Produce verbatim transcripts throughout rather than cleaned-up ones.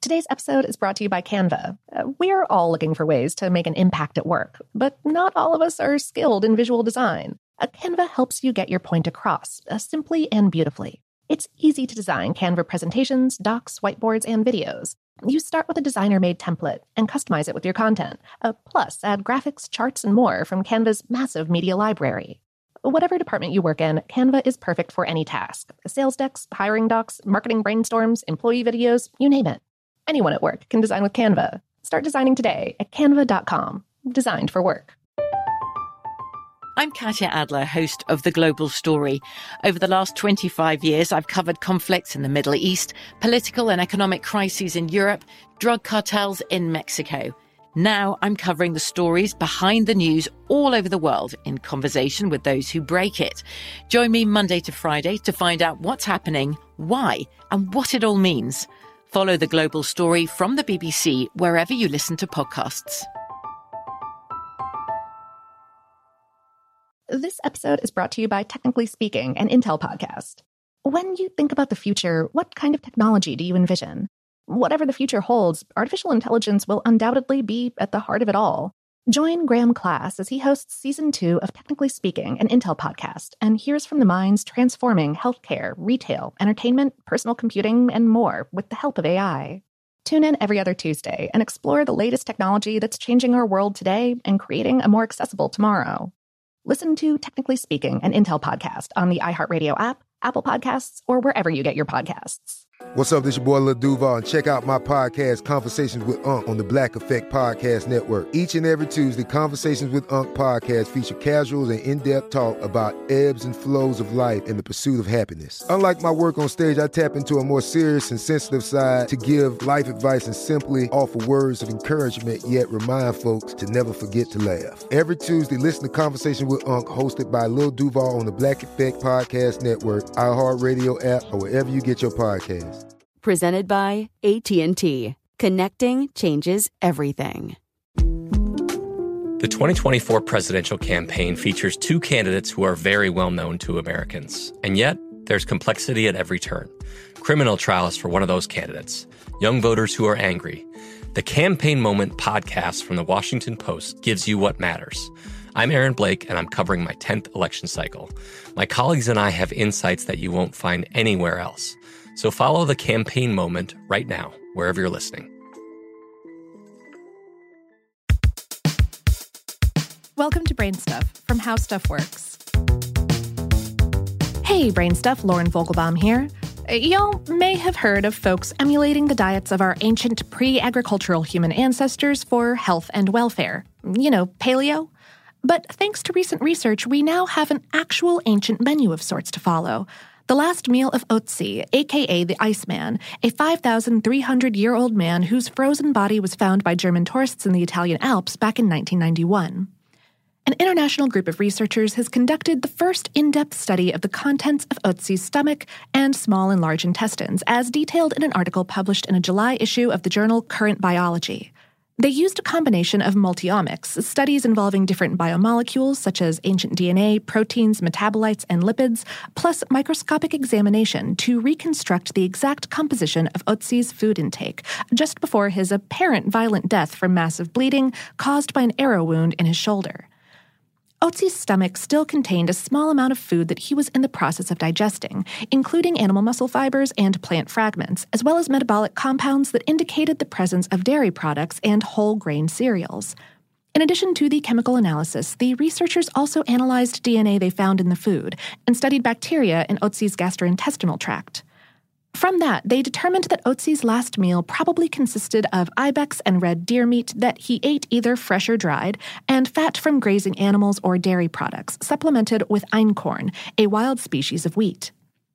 Today's episode is brought to you by Canva. Uh, we're all looking for ways to make an impact at work, but not all of us are skilled in visual design. Uh, Canva helps you get your point across, uh, simply and beautifully. It's easy to design Canva presentations, docs, whiteboards, and videos. You start with a designer-made template and customize it with your content. Uh, plus, add graphics, charts, and more from Canva's massive media library. Whatever department you work in, Canva is perfect for any task. Sales decks, hiring docs, marketing brainstorms, employee videos, you name it. Anyone at work can design with Canva. Start designing today at canva dot com. Designed for work. I'm Katya Adler, host of The Global Story. Over the last twenty-five years, I've covered conflicts in the Middle East, political and economic crises in Europe, drug cartels in Mexico. Now I'm covering the stories behind the news all over the world in conversation with those who break it. Join me Monday to Friday to find out what's happening, why, and what it all means. Follow The Global Story from the B B C wherever you listen to podcasts. This episode is brought to you by Technically Speaking, an Intel podcast. When you think about the future, what kind of technology do you envision? Whatever the future holds, artificial intelligence will undoubtedly be at the heart of it all. Join Graham Class as he hosts season two of Technically Speaking, an Intel podcast, and hears from the minds transforming healthcare, retail, entertainment, personal computing, and more with the help of A I. Tune in every other Tuesday and explore the latest technology that's changing our world today and creating a more accessible tomorrow. Listen to Technically Speaking, an Intel podcast on the iHeartRadio app, Apple Podcasts, or wherever you get your podcasts. What's up, this your boy Lil Duval, and check out my podcast, Conversations with Unc, on the Black Effect Podcast Network. Each and every Tuesday, Conversations with Unc podcast feature casuals and in-depth talk about ebbs and flows of life and the pursuit of happiness. Unlike my work on stage, I tap into a more serious and sensitive side to give life advice and simply offer words of encouragement, yet remind folks to never forget to laugh. Every Tuesday, listen to Conversations with Unc, hosted by Lil Duval on the Black Effect Podcast Network, iHeartRadio app, or wherever you get your podcasts. Presented by A T and T. Connecting changes everything. The twenty twenty-four presidential campaign features two candidates who are very well known to Americans. And yet, there's complexity at every turn. Criminal trials for one of those candidates. Young voters who are angry. The Campaign Moment podcast from the Washington Post gives you what matters. I'm Aaron Blake, and I'm covering my tenth election cycle. My colleagues and I have insights that you won't find anywhere else. So follow The Campaign Moment right now, wherever you're listening. Welcome to Brain Stuff from How Stuff Works. Hey, Brain Stuff, Lauren Vogelbaum here. Y'all may have heard of folks emulating the diets of our ancient pre-agricultural human ancestors for health and welfare. You know, paleo. But thanks to recent research, we now have an actual ancient menu of sorts to follow. The last meal of Ötzi, a k a the Iceman, a five thousand three hundred year old man whose frozen body was found by German tourists in the Italian Alps back in nineteen ninety-one. An international group of researchers has conducted the first in-depth study of the contents of Ötzi's stomach and small and large intestines, as detailed in an article published in a July issue of the journal Current Biology. They used a combination of multiomics, studies involving different biomolecules such as ancient D N A, proteins, metabolites, and lipids, plus microscopic examination to reconstruct the exact composition of Ötzi's food intake just before his apparent violent death from massive bleeding caused by an arrow wound in his shoulder. Ötzi's stomach still contained a small amount of food that he was in the process of digesting, including animal muscle fibers and plant fragments, as well as metabolic compounds that indicated the presence of dairy products and whole grain cereals. In addition to the chemical analysis, the researchers also analyzed D N A they found in the food and studied bacteria in Ötzi's gastrointestinal tract. From that, they determined that Ötzi's last meal probably consisted of ibex and red deer meat that he ate either fresh or dried, and fat from grazing animals or dairy products, supplemented with einkorn, a wild species of wheat.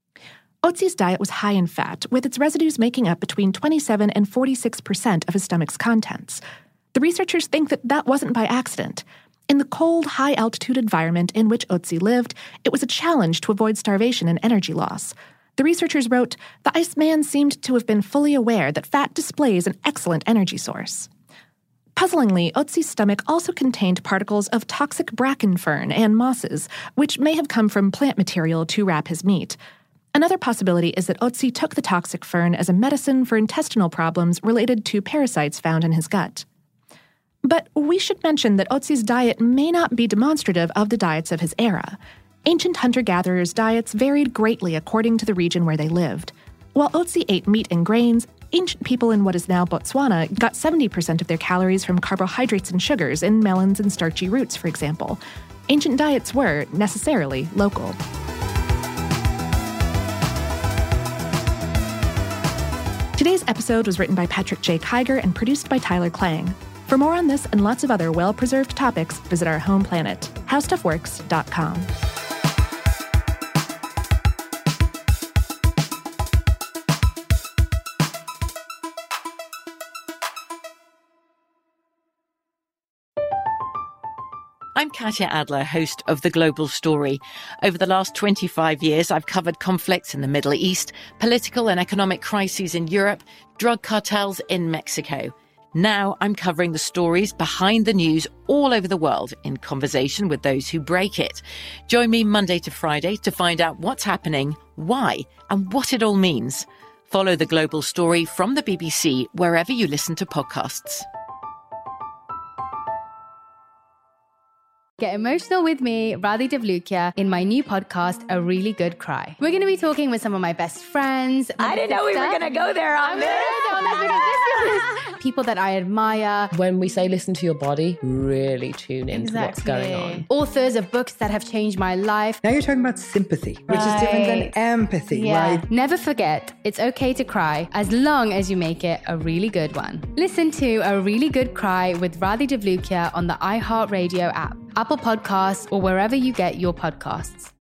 Ötzi's diet was high in fat, with its residues making up between twenty-seven and forty-six percent of his stomach's contents. The researchers think that that wasn't by accident. In the cold, high-altitude environment in which Ötzi lived, it was a challenge to avoid starvation and energy loss. The researchers wrote, "The Iceman seemed to have been fully aware that fat displays an excellent energy source." Puzzlingly, Ötzi's stomach also contained particles of toxic bracken fern and mosses, which may have come from plant material to wrap his meat. Another possibility is that Otzi took the toxic fern as a medicine for intestinal problems related to parasites found in his gut. But we should mention that Otzi's diet may not be demonstrative of the diets of his era. Ancient hunter-gatherers' diets varied greatly according to the region where they lived. While Otzi ate meat and grains, ancient people in what is now Botswana got seventy percent of their calories from carbohydrates and sugars in melons and starchy roots, for example. Ancient diets were, necessarily, local. Today's episode was written by Patrick J. Kiger and produced by Tyler Klang. For more on this and lots of other well-preserved topics, visit our home planet, how stuff works dot com. I'm Katya Adler, host of The Global Story. Over the last twenty-five years, I've covered conflicts in the Middle East, political and economic crises in Europe, drug cartels in Mexico. Now I'm covering the stories behind the news all over the world in conversation with those who break it. Join me Monday to Friday to find out what's happening, why, and what it all means. Follow The Global Story from the B B C wherever you listen to podcasts. Get emotional with me, Radhi Devlukia, in my new podcast, A Really Good Cry. We're going to be talking with some of my best friends. I didn't know we were going to go there on this. People that I admire. When we say listen to your body, really tune into Exactly. what's going on. Authors of books that have changed my life. Now you're talking about sympathy, which Right. is different than empathy, Yeah. right? Never forget, it's okay to cry as long as you make it a really good one. Listen to A Really Good Cry with Radhi Devlukia on the iHeartRadio app, Apple Podcasts, or wherever you get your podcasts.